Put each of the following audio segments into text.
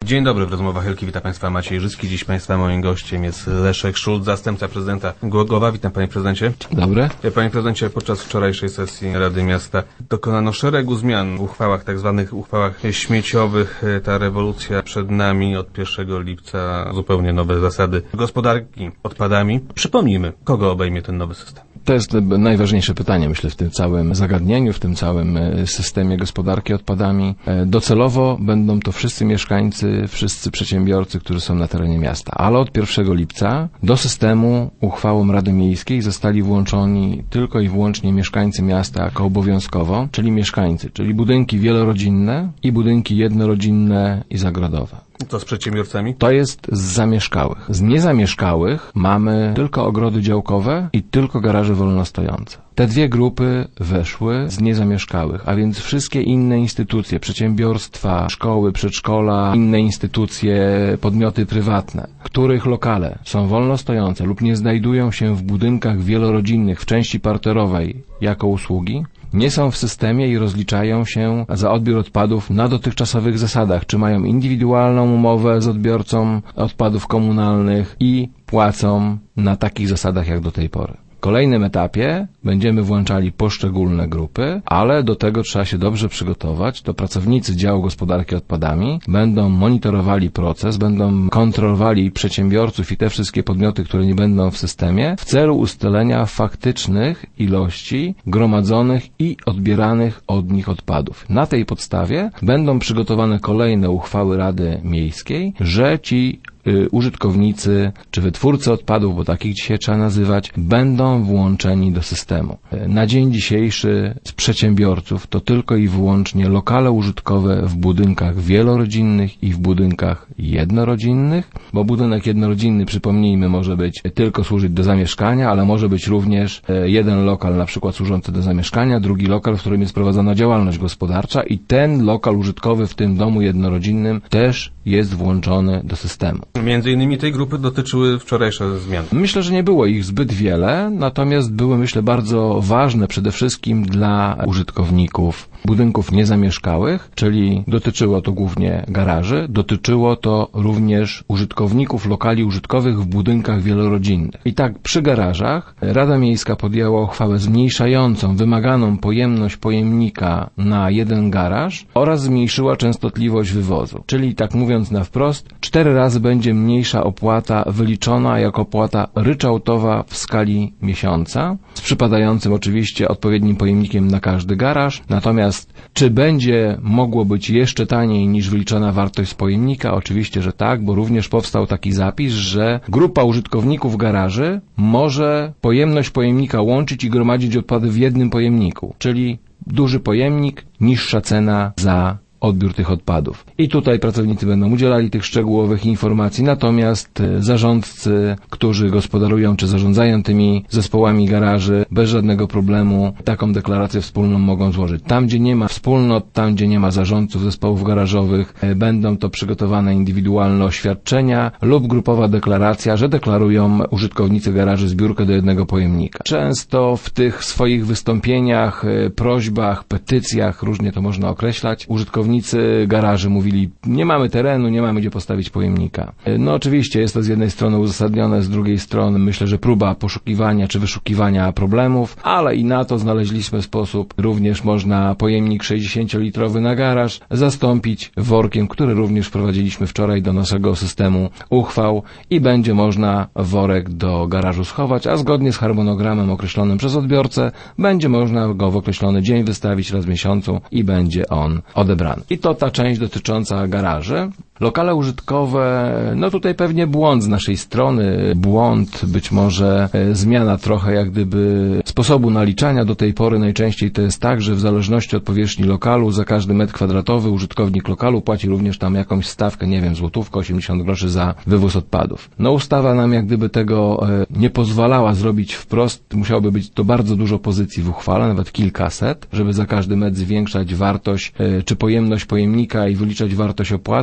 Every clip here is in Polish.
Dzień dobry, w rozmowach Helki wita Państwa Maciej Żyski. Dziś Państwa moim gościem jest Leszek Szulc, zastępca prezydenta Głogowa. Witam Panie Prezydencie. Dobry. Panie Prezydencie, podczas wczorajszej sesji Rady Miasta dokonano szeregu zmian w uchwałach, tak zwanych uchwałach śmieciowych. Ta rewolucja przed nami. Od 1 lipca zupełnie nowe zasady gospodarki odpadami. Przypomnijmy, kogo obejmie ten nowy system? To jest najważniejsze pytanie, myślę, w tym całym zagadnieniu, w tym całym systemie gospodarki odpadami. Docelowo będą to wszyscy mieszkańcy, wszyscy przedsiębiorcy, którzy są na terenie miasta. Ale od 1 lipca do systemu uchwałą Rady Miejskiej zostali włączoni tylko i wyłącznie mieszkańcy miasta jako obowiązkowo, czyli mieszkańcy, czyli budynki wielorodzinne i budynki jednorodzinne i zagrodowe. Co z przedsiębiorcami? To jest z zamieszkałych. Z niezamieszkałych mamy tylko ogrody działkowe i tylko garaże wolnostojące. Te dwie grupy weszły z niezamieszkałych, a więc wszystkie inne instytucje, przedsiębiorstwa, szkoły, przedszkola, inne instytucje, podmioty prywatne, których lokale są wolnostojące lub nie znajdują się w budynkach wielorodzinnych w części parterowej jako usługi, nie są w systemie i rozliczają się za odbiór odpadów na dotychczasowych zasadach, czy mają indywidualną umowę z odbiorcą odpadów komunalnych i płacą na takich zasadach jak do tej pory. W kolejnym etapie będziemy włączali poszczególne grupy, ale do tego trzeba się dobrze przygotować. To pracownicy działu gospodarki odpadami będą monitorowali proces, będą kontrolowali przedsiębiorców i te wszystkie podmioty, które nie będą w systemie, w celu ustalenia faktycznych ilości gromadzonych i odbieranych od nich odpadów. Na tej podstawie będą przygotowane kolejne uchwały Rady Miejskiej, że ci użytkownicy czy wytwórcy odpadów, bo takich dzisiaj trzeba nazywać, będą włączeni do systemu. Na dzień dzisiejszy z przedsiębiorców to tylko i wyłącznie lokale użytkowe w budynkach wielorodzinnych i w budynkach jednorodzinnych, bo budynek jednorodzinny, przypomnijmy, może być tylko służyć do zamieszkania, ale może być również jeden lokal na przykład służący do zamieszkania, drugi lokal, w którym jest prowadzona działalność gospodarcza i ten lokal użytkowy w tym domu jednorodzinnym też jest włączony do systemu. Między innymi tej grupy dotyczyły wczorajsze zmiany. Myślę, że nie było ich zbyt wiele, natomiast były, myślę, bardzo ważne przede wszystkim dla użytkowników budynków niezamieszkałych, czyli dotyczyło to głównie garaży, dotyczyło to również użytkowników lokali użytkowych w budynkach wielorodzinnych. I tak przy garażach Rada Miejska podjęła uchwałę zmniejszającą wymaganą pojemność pojemnika na jeden garaż oraz zmniejszyła częstotliwość wywozu. Czyli tak mówiąc na wprost, 4 razy będzie mniejsza opłata wyliczona jako opłata ryczałtowa w skali miesiąca, z przypadającym oczywiście odpowiednim pojemnikiem na każdy garaż. Natomiast czy będzie mogło być jeszcze taniej niż wyliczona wartość z pojemnika? Oczywiście, że tak, bo również powstał taki zapis, że grupa użytkowników garaży może pojemność pojemnika łączyć i gromadzić odpady w jednym pojemniku, czyli duży pojemnik, niższa cena za odbiór tych odpadów. I tutaj pracownicy będą udzielali tych szczegółowych informacji, natomiast zarządcy, którzy gospodarują czy zarządzają tymi zespołami garaży, bez żadnego problemu taką deklarację wspólną mogą złożyć. Tam, gdzie nie ma wspólnot, tam, gdzie nie ma zarządców zespołów garażowych, będą to przygotowane indywidualne oświadczenia lub grupowa deklaracja, że deklarują użytkownicy garaży zbiórkę do jednego pojemnika. Często w tych swoich wystąpieniach, prośbach, petycjach, różnie to można określać, użytkownicy garaży mówili, nie mamy terenu, nie mamy gdzie postawić pojemnika. No oczywiście jest to z jednej strony uzasadnione, z drugiej strony myślę, że próba poszukiwania czy wyszukiwania problemów, ale i na to znaleźliśmy sposób. Również można pojemnik 60-litrowy na garaż zastąpić workiem, który również wprowadziliśmy wczoraj do naszego systemu uchwał i będzie można worek do garażu schować, a zgodnie z harmonogramem określonym przez odbiorcę będzie można go w określony dzień wystawić raz w miesiącu i będzie on odebrany. I to ta część dotycząca garaży. Lokale użytkowe, no tutaj pewnie błąd z naszej strony, błąd, być może zmiana trochę jak gdyby sposobu naliczania. Do tej pory najczęściej to jest tak, że w zależności od powierzchni lokalu za każdy metr kwadratowy użytkownik lokalu płaci również tam jakąś stawkę, nie wiem, złotówkę, 80 groszy za wywóz odpadów. No ustawa nam jak gdyby tego nie pozwalała zrobić wprost, musiałoby być to bardzo dużo pozycji w uchwale, nawet kilkaset, żeby za każdy metr zwiększać wartość czy pojemność pojemnika i wyliczać wartość opłaty, a tu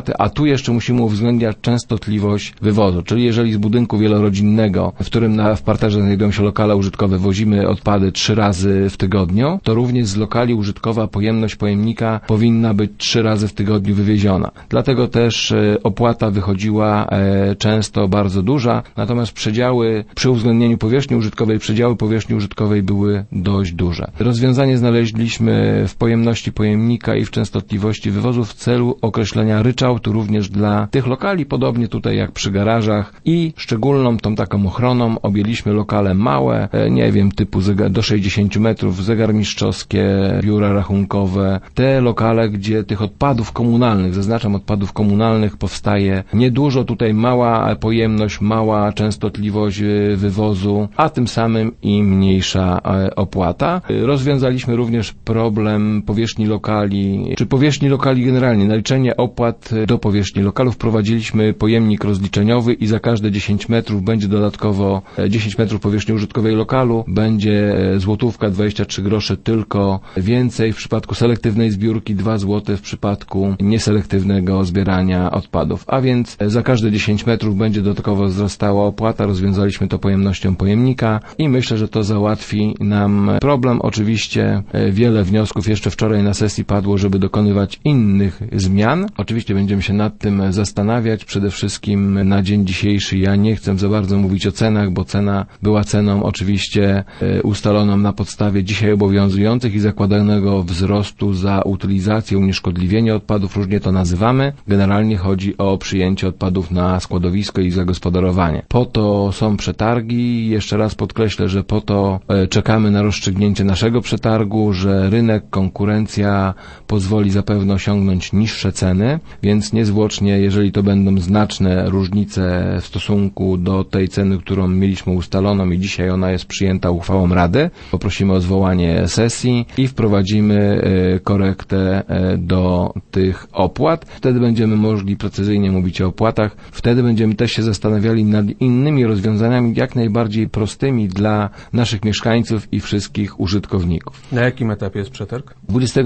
tu jeszcze musimy uwzględniać częstotliwość wywozu, czyli jeżeli z budynku wielorodzinnego, w którym w parterze znajdują się lokale użytkowe, wozimy odpady 3 razy w tygodniu, to również z lokali użytkowa pojemność pojemnika powinna być 3 razy w tygodniu wywieziona. Dlatego też opłata wychodziła często bardzo duża, natomiast przedziały przy uwzględnieniu powierzchni użytkowej, przedziały powierzchni użytkowej były dość duże. Rozwiązanie znaleźliśmy w pojemności pojemnika i w częstotliwości wywozu w celu określenia ryczałtu również dla tych lokali, podobnie tutaj jak przy garażach, i szczególną tą taką ochroną objęliśmy lokale małe, nie wiem, typu do 60 metrów, zegarmistrzowskie, biura rachunkowe, te lokale, gdzie tych odpadów komunalnych, zaznaczam odpadów komunalnych, powstaje niedużo, tutaj mała pojemność, mała częstotliwość wywozu, a tym samym i mniejsza opłata. Rozwiązaliśmy również problem powierzchni lokali, czy powierzchni lokali generalnie, naliczenie opłat do powierzchni lokalu. Wprowadziliśmy pojemnik rozliczeniowy i za każde 10 metrów będzie dodatkowo 10 metrów powierzchni użytkowej lokalu, będzie złotówka 23 grosze tylko więcej w przypadku selektywnej zbiórki, 2 zł w przypadku nieselektywnego zbierania odpadów. A więc za każde 10 metrów będzie dodatkowo wzrastała opłata. Rozwiązaliśmy to pojemnością pojemnika i myślę, że to załatwi nam problem. Oczywiście wiele wniosków jeszcze wczoraj na sesji padło, żeby dokonywać innych zmian. Oczywiście będziemy się nad tym zastanawiać. Przede wszystkim na dzień dzisiejszy ja nie chcę za bardzo mówić o cenach, bo cena była ceną oczywiście ustaloną na podstawie dzisiaj obowiązujących i zakładanego wzrostu za utylizację, unieszkodliwienie odpadów, różnie to nazywamy. Generalnie chodzi o przyjęcie odpadów na składowisko i zagospodarowanie. Po to są przetargi. Jeszcze raz podkreślę, że po to czekamy na rozstrzygnięcie naszego przetargu, że rynek, konkurencja pozwoli zapewne osiągnąć niższe ceny, więc niezwłocznie, jeżeli to będą znaczne różnice w stosunku do tej ceny, którą mieliśmy ustaloną i dzisiaj ona jest przyjęta uchwałą Rady, poprosimy o zwołanie sesji i wprowadzimy korektę do tych opłat. Wtedy będziemy mogli precyzyjnie mówić o opłatach. Wtedy będziemy też się zastanawiali nad innymi rozwiązaniami, jak najbardziej prostymi dla naszych mieszkańców i wszystkich użytkowników. Na jakim etapie jest przetarg?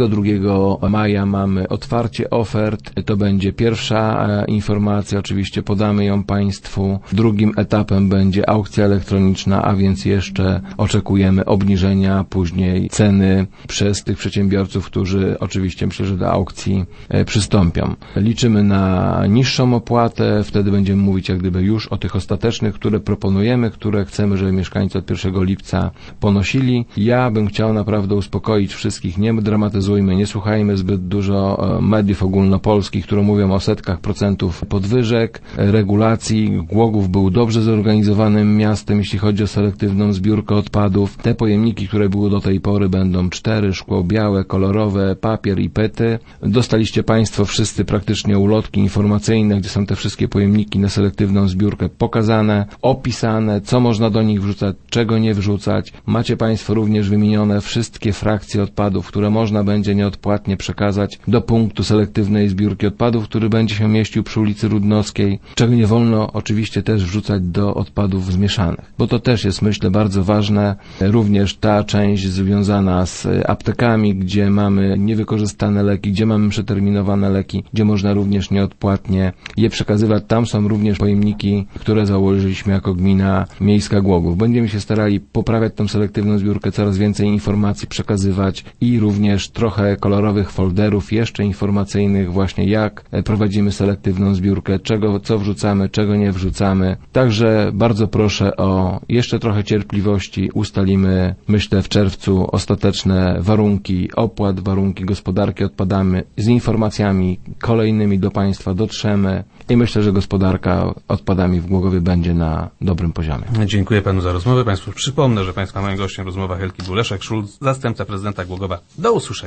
22 maja mamy otwarcie ofert. To będzie pierwsza informacja, oczywiście podamy ją Państwu. Drugim etapem będzie aukcja elektroniczna, a więc jeszcze oczekujemy obniżenia później ceny przez tych przedsiębiorców, którzy oczywiście myślę, że do aukcji przystąpią. Liczymy na niższą opłatę, wtedy będziemy mówić jak gdyby już o tych ostatecznych, które proponujemy, które chcemy, żeby mieszkańcy od 1 lipca ponosili. Ja bym chciał naprawdę uspokoić wszystkich, nie dramatyzujmy, nie słuchajmy zbyt dużo mediów ogólnopolskich, które mówią o setkach procentów podwyżek, regulacji. Głogów był dobrze zorganizowanym miastem, jeśli chodzi o selektywną zbiórkę odpadów. Te pojemniki, które były do tej pory, będą 4, szkło białe, kolorowe, papier i pety. Dostaliście Państwo wszyscy praktycznie ulotki informacyjne, gdzie są te wszystkie pojemniki na selektywną zbiórkę pokazane, opisane, co można do nich wrzucać, czego nie wrzucać. Macie Państwo również wymienione wszystkie frakcje odpadów, które można będzie nieodpłatnie przekazać do punktu selektywnej zbiórki odpadów, który będzie się mieścił przy ulicy Rudnowskiej, czego nie wolno oczywiście też wrzucać do odpadów zmieszanych, bo to też jest, myślę, bardzo ważne. Również ta część związana z aptekami, gdzie mamy niewykorzystane leki, gdzie mamy przeterminowane leki, gdzie można również nieodpłatnie je przekazywać. Tam są również pojemniki, które założyliśmy jako gmina miejska Głogów. Będziemy się starali poprawiać tą selektywną zbiórkę, coraz więcej informacji przekazywać i również trochę kolorowych folderów jeszcze informacyjnych właśnie jak prowadzimy selektywną zbiórkę, co wrzucamy, czego nie wrzucamy. Także bardzo proszę o jeszcze trochę cierpliwości. Ustalimy, myślę, w czerwcu ostateczne warunki opłat, warunki gospodarki odpadami. Z informacjami kolejnymi do Państwa dotrzemy i myślę, że gospodarka odpadami w Głogowie będzie na dobrym poziomie. Dziękuję Panu za rozmowę. Państwu przypomnę, że Państwa moim gościem w rozmowach Helki był Leszek Szulc, zastępca prezydenta Głogowa. Do usłyszenia.